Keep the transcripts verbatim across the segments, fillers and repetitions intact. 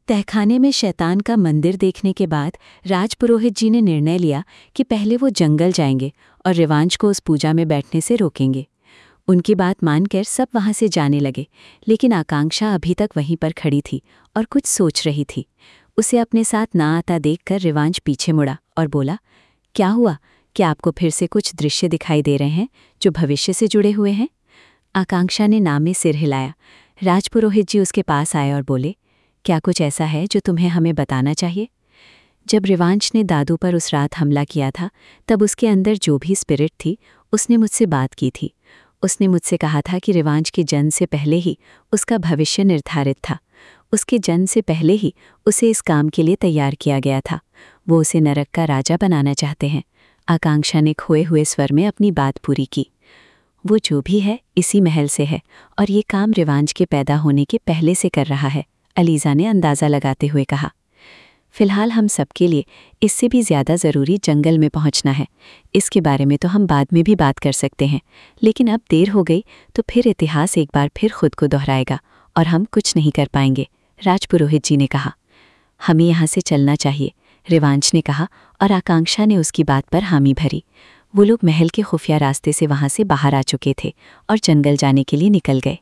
तहखाने में शैतान का मंदिर देखने के बाद राजपुरोहित जी ने निर्णय लिया कि पहले वो जंगल जाएंगे और रिवांश को उस पूजा में बैठने से रोकेंगे। उनकी बात मानकर सब वहां से जाने लगे, लेकिन आकांक्षा अभी तक वहीं पर खड़ी थी और कुछ सोच रही थी। उसे अपने साथ ना आता देखकर रिवांश पीछे मुड़ा और बोला, क्या हुआ? क्या आपको फिर से कुछ दृश्य दिखाई दे रहे हैं जो भविष्य से जुड़े हुए हैं? आकांक्षा ने ना में सिर हिलाया। राजपुरोहित जी उसके पास आए और बोले, क्या कुछ ऐसा है जो तुम्हें हमें बताना चाहिए? जब रिवांश ने दादू पर उस रात हमला किया था, तब उसके अंदर जो भी स्पिरिट थी उसने मुझसे बात की थी। उसने मुझसे कहा था कि रिवांश के जन्म से पहले ही उसका भविष्य निर्धारित था। उसके जन्म से पहले ही उसे इस काम के लिए तैयार किया गया था। वो उसे नरक का राजा बनाना चाहते हैं। आकांक्षा ने खोए हुए स्वर में अपनी बात पूरी की। वो जो भी है इसी महल से है और ये काम रिवांश के पैदा होने के पहले से कर रहा है, अलीज़ा ने अंदाज़ा लगाते हुए कहा। फिलहाल हम सबके लिए इससे भी ज़्यादा ज़रूरी जंगल में पहुंचना है। इसके बारे में तो हम बाद में भी बात कर सकते हैं, लेकिन अब देर हो गई तो फिर इतिहास एक बार फिर खुद को दोहराएगा और हम कुछ नहीं कर पाएंगे, राजपुरोहित जी ने कहा। हमें यहाँ से चलना चाहिए, रिवांश ने कहा और आकांक्षा ने उसकी बात पर हामी भरी। वो लोग महल के खुफिया रास्ते से वहाँ से बाहर आ चुके थे और जंगल जाने के लिए निकल गए।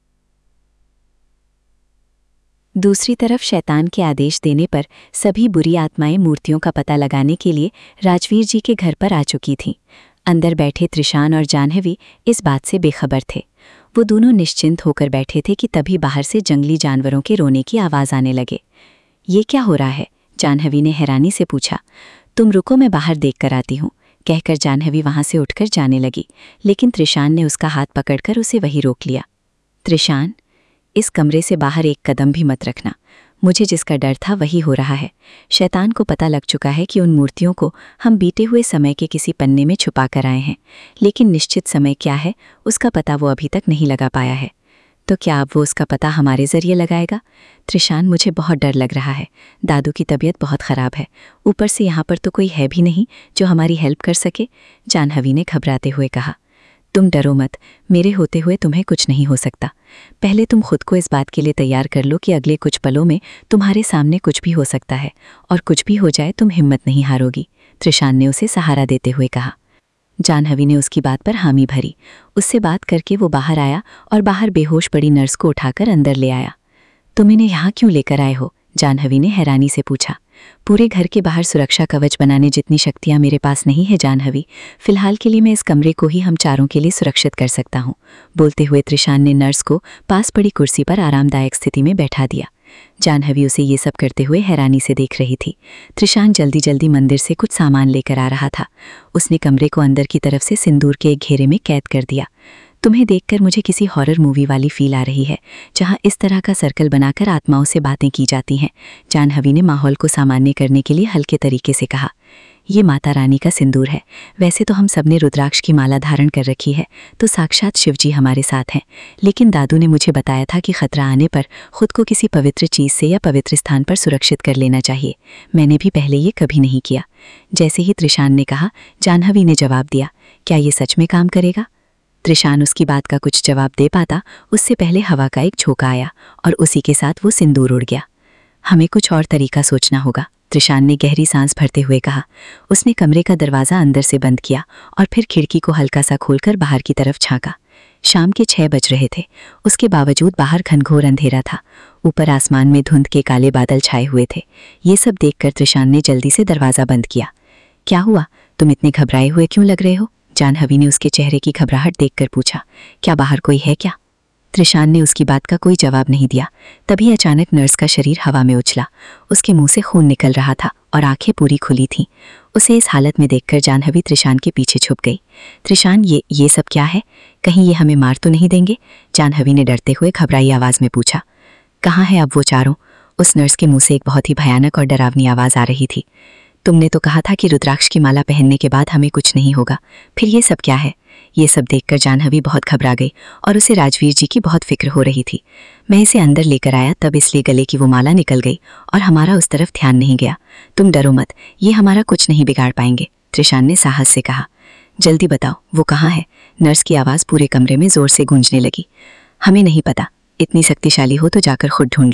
दूसरी तरफ शैतान के आदेश देने पर सभी बुरी आत्माएं मूर्तियों का पता लगाने के लिए राजवीर जी के घर पर आ चुकी थीं। अंदर बैठे त्रिशान और जाह्नवी इस बात से बेखबर थे। वो दोनों निश्चिंत होकर बैठे थे कि तभी बाहर से जंगली जानवरों के रोने की आवाज़ आने लगे। ये क्या हो रहा है? जाह्नवी ने हैरानी से पूछा। तुम रुको, मैं बाहर देख कर आती हूँ, कहकर जाह्नवी वहाँ से उठकर जाने लगी, लेकिन त्रिशान ने उसका हाथ पकड़कर उसे वहीं रोक लिया। त्रिशान, इस कमरे से बाहर एक कदम भी मत रखना। मुझे जिसका डर था वही हो रहा है। शैतान को पता लग चुका है कि उन मूर्तियों को हम बीते हुए समय के किसी पन्ने में छुपा कर आए हैं, लेकिन निश्चित समय क्या है उसका पता वो अभी तक नहीं लगा पाया है। तो क्या अब वो उसका पता हमारे ज़रिए लगाएगा? त्रिशान, मुझे बहुत डर लग रहा है। दादू की तबीयत बहुत ख़राब है, ऊपर से यहाँ पर तो कोई है भी नहीं जो हमारी हेल्प कर सके, जाह्नवी ने घबराते हुए कहा। तुम डरो मत, मेरे होते हुए तुम्हें कुछ नहीं हो सकता। पहले तुम खुद को इस बात के लिए तैयार कर लो कि अगले कुछ पलों में तुम्हारे सामने कुछ भी हो सकता है, और कुछ भी हो जाए तुम हिम्मत नहीं हारोगी, त्रिशान ने उसे सहारा देते हुए कहा। जाह्नवी ने उसकी बात पर हामी भरी। उससे बात करके वो बाहर आया और बाहर बेहोश पड़ी नर्स को उठाकर अंदर ले आया। तुम इन्हें यहाँ क्यों लेकर आए हो? जाह्नवी ने हैरानी से पूछा। पूरे घर के बाहर सुरक्षा कवच बनाने जितनी शक्तियाँ मेरे पास नहीं है जाह्नवी। फिलहाल के लिए मैं इस कमरे को ही हम चारों के लिए सुरक्षित कर सकता हूँ, बोलते हुए त्रिशान ने नर्स को पास पड़ी कुर्सी पर आरामदायक स्थिति में बैठा दिया। जाह्नवी उसे ये सब करते हुए हैरानी से देख रही थी। त्रिशान जल्दी जल्दी मंदिर से कुछ सामान लेकर आ रहा था। उसने कमरे को अंदर की तरफ से सिंदूर के एक घेरे में कैद कर दिया। तुम्हें देखकर मुझे किसी हॉरर मूवी वाली फील आ रही है, जहां इस तरह का सर्कल बनाकर आत्माओं से बातें की जाती हैं, जाह्नवी ने माहौल को सामान्य करने के लिए हल्के तरीके से कहा। ये माता रानी का सिंदूर है। वैसे तो हम सब ने रुद्राक्ष की माला धारण कर रखी है, तो साक्षात शिवजी हमारे साथ हैं, लेकिन दादू ने मुझे बताया था कि खतरा आने पर खुद को किसी पवित्र चीज़ से या पवित्र स्थान पर सुरक्षित कर लेना चाहिए। मैंने भी पहले ये कभी नहीं किया। जैसे ही त्रिशान ने कहा, जाह्नवी ने जवाब दिया, क्या ये सच में काम करेगा? त्रिशान उसकी बात का कुछ जवाब दे पाता उससे पहले हवा का एक झोंका आया और उसी के साथ वो सिंदूर उड़ गया। हमें कुछ और तरीका सोचना होगा, त्रिशान ने गहरी सांस भरते हुए कहा। उसने कमरे का दरवाज़ा अंदर से बंद किया और फिर खिड़की को हल्का सा खोलकर बाहर की तरफ झांका। शाम के छह बज रहे थे। उसके बावजूद बाहर घनघोर अंधेरा था। ऊपर आसमान में धुंध के काले बादल छाए हुए थे। ये सब देखकर त्रिशान ने जल्दी से दरवाज़ा बंद किया। क्या हुआ? तुम इतने घबराए हुए क्यों लग रहे हो? जाह्नवी ने उसके चेहरे की घबराहट देखकर पूछा। क्या बाहर कोई है क्या? त्रिशान ने उसकी बात का कोई जवाब नहीं दिया। तभी अचानक नर्स का शरीर हवा में उछला। उसके मुंह से खून निकल रहा था और आंखें पूरी खुली थीं। उसे इस हालत में देखकर जाह्नवी त्रिशान के पीछे छुप गई। त्रिशान, ये ये सब क्या है? कहीं ये हमें मार तो नहीं देंगे? जाह्नवी ने डरते हुए घबराई आवाज़ में पूछा। कहाँ है अब वो चारों? उस नर्स के मुंह से एक बहुत ही भयानक और डरावनी आवाज़ आ रही थी। तुमने तो कहा था कि रुद्राक्ष की माला पहनने के बाद हमें कुछ नहीं होगा, फिर ये सब क्या है? ये सब देखकर जाह्नवी बहुत घबरा गई और उसे राजवीर जी की बहुत फिक्र हो रही थी। मैं इसे अंदर लेकर आया तब इसलिए गले की वो माला निकल गई और हमारा उस तरफ ध्यान नहीं गया। तुम डरो मत, ये हमारा कुछ नहीं बिगाड़ पाएंगे, त्रिशान ने साहस से कहा। जल्दी बताओ, वो कहाँ है? नर्स की आवाज़ पूरे कमरे में जोर से गूंजने लगी। हमें नहीं पता, इतनी शक्तिशाली हो तो जाकर खुद ढूंढ लो,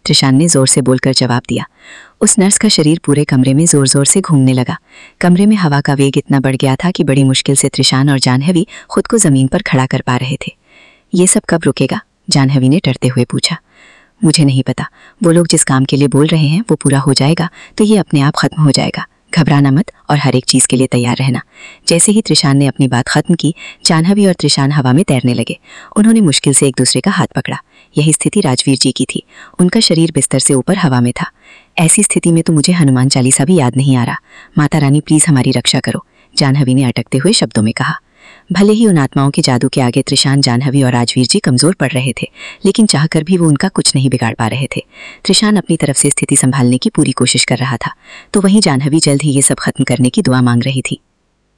त्रिशान ने जोर से बोलकर जवाब दिया। उस नर्स का शरीर पूरे कमरे में जोर जोर से घूमने लगा। कमरे में हवा का वेग इतना बढ़ गया था कि बड़ी मुश्किल से त्रिशान और जानहवी खुद को जमीन पर खड़ा कर पा रहे थे। ये सब कब रुकेगा? जानहवी ने डरते हुए पूछा। मुझे नहीं पता, वो लोग जिस काम के लिए बोल रहे हैं वो पूरा हो जाएगा तो ये अपने आप खत्म हो जाएगा। घबराना मत और हर एक चीज़ के लिए तैयार रहना। जैसे ही त्रिशान ने अपनी बात खत्म की, जानहवी और त्रिशान हवा में तैरने लगे। उन्होंने मुश्किल से एक दूसरे का हाथ पकड़ा। यही स्थिति राजवीर जी की थी। उनका शरीर बिस्तर से ऊपर हवा में था। ऐसी स्थिति में तो मुझे हनुमान चालीसा भी याद नहीं आ रहा। माता रानी प्लीज़ हमारी रक्षा करो, जानहवी ने अटकते हुए शब्दों में कहा। भले ही उन आत्माओं के जादू के आगे त्रिशान, जानहवी और राजवीर जी कमज़ोर पड़ रहे थे, लेकिन चाहकर भी वो उनका कुछ नहीं बिगाड़ पा रहे थे। त्रिशान अपनी तरफ से स्थिति संभालने की पूरी कोशिश कर रहा था, तो वहीं जानहवी जल्द ही ये सब खत्म करने की दुआ मांग रही थी।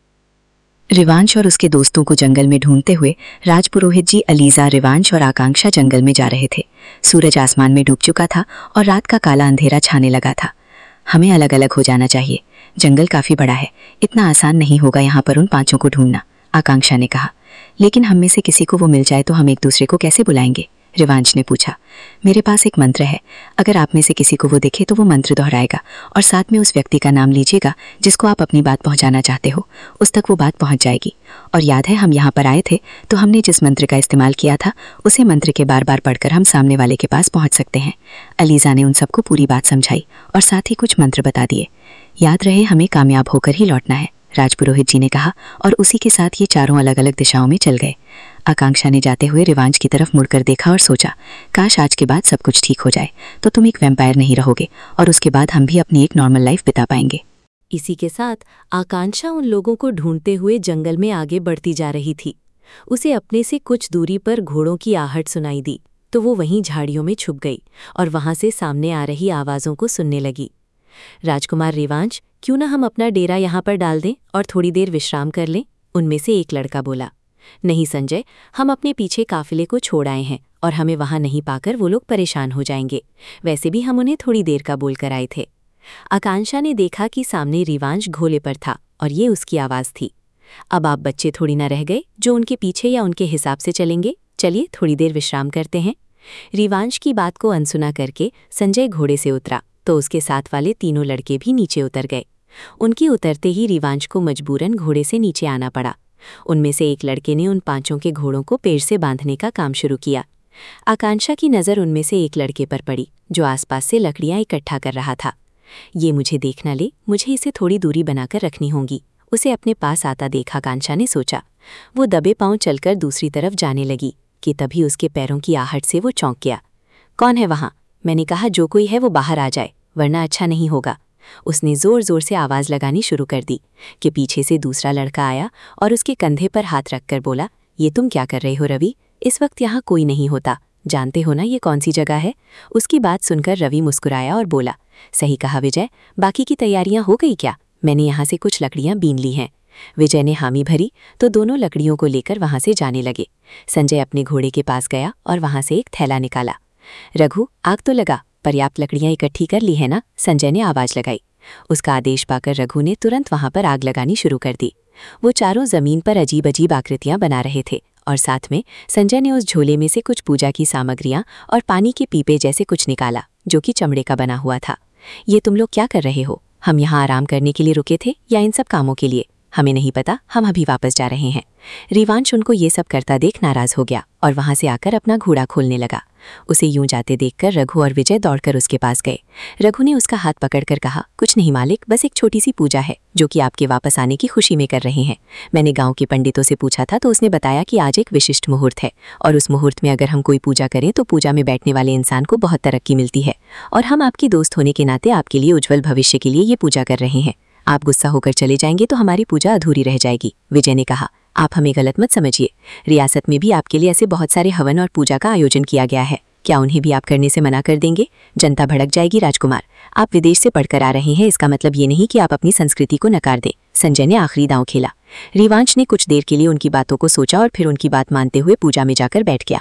रिवांश और उसके दोस्तों को जंगल में ढूंढते हुए राजपुरोहित जी, अलीजा, रिवांश और आकांक्षा जंगल में जा रहे थे। सूरज आसमान में डूब चुका था और रात का काला अंधेरा छाने लगा था। हमें अलग अलग हो जाना चाहिए, जंगल काफ़ी बड़ा है, इतना आसान नहीं होगा यहाँ पर उन पांचों को ढूंढना, आकांक्षा ने कहा। लेकिन हम में से किसी को वो मिल जाए तो हम एक दूसरे को कैसे बुलाएंगे? रिवांश ने पूछा। मेरे पास एक मंत्र है, अगर आप में से किसी को वो दिखे तो वो मंत्र दोहराएगा और साथ में उस व्यक्ति का नाम लीजिएगा जिसको आप अपनी बात पहुंचाना चाहते हो, उस तक वो बात पहुंच जाएगी। और याद है, हम यहाँ पर आए थे तो हमने जिस मंत्र का इस्तेमाल किया था उसे मंत्र के बार बार पढ़कर हम सामने वाले के पास पहुँच सकते हैं। अलीजा ने उन सबको पूरी बात समझाई और साथ ही कुछ मंत्र बता दिए। याद रहे, हमें कामयाब होकर ही लौटना है, राजपुरोहित जी ने कहा, और उसी के साथ ये चारों अलग अलग दिशाओं में चल गए। आकांक्षा ने जाते हुए रिवांश की तरफ मुड़कर देखा और सोचा, काश आज के बाद सब कुछ ठीक हो जाए तो तुम एक वैम्पायर नहीं रहोगे और उसके बाद हम भी अपनी एक नॉर्मल लाइफ बिता पाएंगे। इसी के साथ आकांक्षा उन लोगों को ढूंढते हुए जंगल में आगे बढ़ती जा रही थी। उसे अपने से कुछ दूरी पर घोड़ों की आहट सुनाई दी तो वो वहीं झाड़ियों में छुप गई और वहां से सामने आ रही आवाज़ों को सुनने लगी। राजकुमार रिवांश, क्यों ना हम अपना डेरा यहाँ पर डाल दें और थोड़ी देर विश्राम कर लें? उनमें से एक लड़का बोला। नहीं संजय, हम अपने पीछे काफिले को छोड़ आए हैं और हमें वहां नहीं पाकर वो लोग परेशान हो जाएंगे। वैसे भी हम उन्हें थोड़ी देर का बोल कर आए थे। आकांक्षा ने देखा कि सामने रिवांश घोड़े पर था और ये उसकी आवाज़ थी। अब आप बच्चे थोड़ी ना रह गए जो उनके पीछे या उनके हिसाब से चलेंगे। चलिए थोड़ी देर विश्राम करते हैं। रिवांश की बात को अनसुना करके संजय घोड़े से उतरा तो उसके साथ वाले तीनों लड़के भी नीचे उतर गए। उनके उतरते ही रिवांश को मजबूरन घोड़े से नीचे आना पड़ा। उनमें से एक लड़के ने उन पांचों के घोड़ों को पेड़ से बांधने का काम शुरू किया। आकांक्षा की नज़र उनमें से एक लड़के पर पड़ी जो आसपास से लकड़ियां इकट्ठा कर रहा था। ये मुझे देख न ले, मुझे इसे थोड़ी दूरी बनाकर रखनी होगी, उसे अपने पास आता देख आकांक्षा ने सोचा। वो दबे पांव चलकर दूसरी तरफ जाने लगी कि तभी उसके पैरों की आहट से वो चौंक गया। कौन है वहाँ? मैंने कहा जो कोई है वो बाहर आ जाए, वरना अच्छा नहीं होगा। उसने ज़ोर ज़ोर से आवाज़ लगानी शुरू कर दी कि पीछे से दूसरा लड़का आया और उसके कंधे पर हाथ रखकर बोला, ये तुम क्या कर रहे हो रवि? इस वक्त यहाँ कोई नहीं होता, जानते हो ना ये कौन सी जगह है? उसकी बात सुनकर रवि मुस्कुराया और बोला, सही कहा विजय, बाकी की तैयारियां हो गई क्या? मैंने यहाँ से कुछ लकड़ियाँ बीन ली हैं। विजय ने हामी भरी तो दोनों लकड़ियों को लेकर वहाँ से जाने लगे। संजय अपने घोड़े के पास गया और वहाँ से एक थैला निकाला। रघु, आग तो लगा, पर्याप्त लकड़ियां इकट्ठी कर ली है ना? संजय ने आवाज़ लगाई। उसका आदेश पाकर रघु ने तुरंत वहां पर आग लगानी शुरू कर दी। वो चारों जमीन पर अजीब अजीब आकृतियां बना रहे थे और साथ में संजय ने उस झोले में से कुछ पूजा की सामग्रियां और पानी के पीपे जैसे कुछ निकाला जो कि चमड़े का बना हुआ था। ये तुम लोग क्या कर रहे हो? हम यहाँ आराम करने के लिए रुके थे या इन सब कामों के लिए? हमें नहीं पता, हम अभी वापस जा रहे हैं। रिवांश उनको ये सब करता देख नाराज हो गया और वहां से आकर अपना घोड़ा खोलने लगा। उसे यूं जाते देखकर रघु और विजय दौड़कर उसके पास गए। रघु ने उसका हाथ पकड़कर कहा, कुछ नहीं मालिक, बस एक छोटी सी पूजा है जो कि आपके वापस आने की खुशी में कर रहे हैं। मैंने गांव के पंडितों से पूछा था तो उसने बताया कि आज एक विशिष्ट मुहूर्त है और उस मुहूर्त में अगर हम कोई पूजा करें तो पूजा में बैठने वाले इंसान को बहुत तरक्की मिलती है और हम आपके दोस्त होने के नाते आपके लिए उज्जवल भविष्य के लिए ये पूजा कर रहे हैं। आप गुस्सा होकर चले जाएंगे तो हमारी पूजा अधूरी रह जाएगी। विजय ने कहा, आप हमें गलत मत समझिए, रियासत में भी आपके लिए ऐसे बहुत सारे हवन और पूजा का आयोजन किया गया है, क्या उन्हें भी आप करने से मना कर देंगे? जनता भड़क जाएगी। राजकुमार, आप विदेश से पढ़कर आ रहे हैं, इसका मतलब ये नहीं कि आप अपनी संस्कृति को नकार दें। संजय ने आखिरी दांव खेला। रिवांश ने कुछ देर के लिए उनकी बातों को सोचा और फिर उनकी बात मानते हुए पूजा में जाकर बैठ गया।